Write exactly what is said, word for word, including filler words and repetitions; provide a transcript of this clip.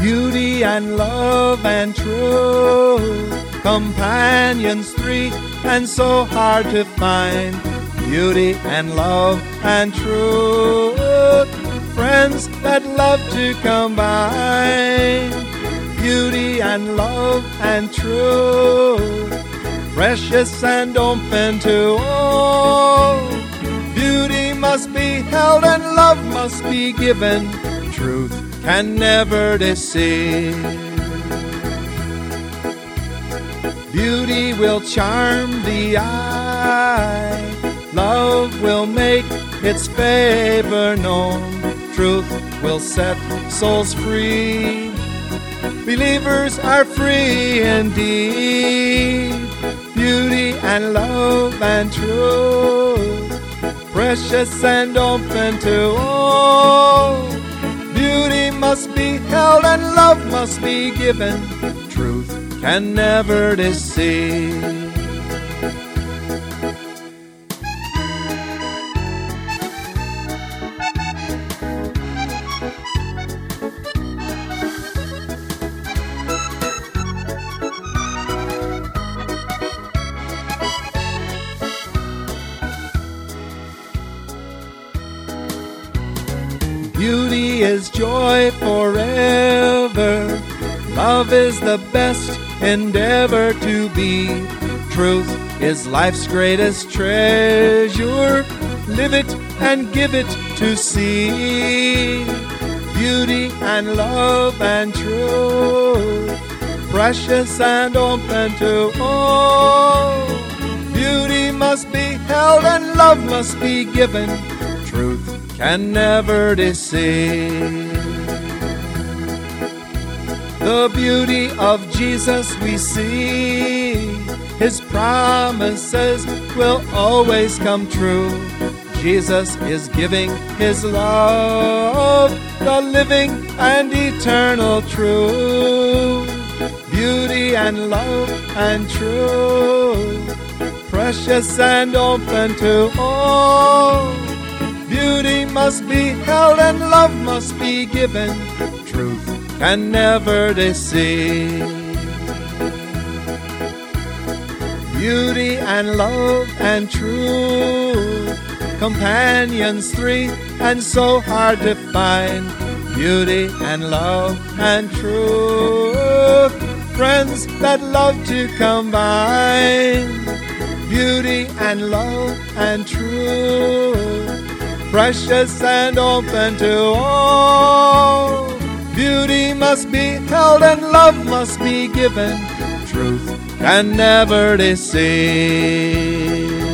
beauty and love and truth, companions three and so hard to find. Beauty and love and truth, friends that love to combine. Beauty and love and truth, precious and open to all. Beauty must be held and love must be given. Truth can never deceive. Beauty will charm the eye, love will make its favor known. Truth will set souls free, believers are free indeed. Beauty and love and truth, precious and open to all. Beauty must be held and love must be given. Truth can never deceive. Beauty is joy forever. Love is the best endeavor to be. Truth is life's greatest treasure. Live it and give it to see. Beauty and love and truth, precious and open to all. Beauty must be held and love must be given. Truth can never deceive. The beauty of Jesus we see, His promises will always come true. Jesus is giving His love, the living and eternal truth. Beauty and love and truth, precious and open to all. Beauty must be held and love must be given. Truth can never deceive. Beauty and love and truth, companions three and so hard to find. Beauty and love and truth, friends that love to combine. Beauty and love and truth, precious and open to all. Beauty must be held and love must be given. Truth can never deceive.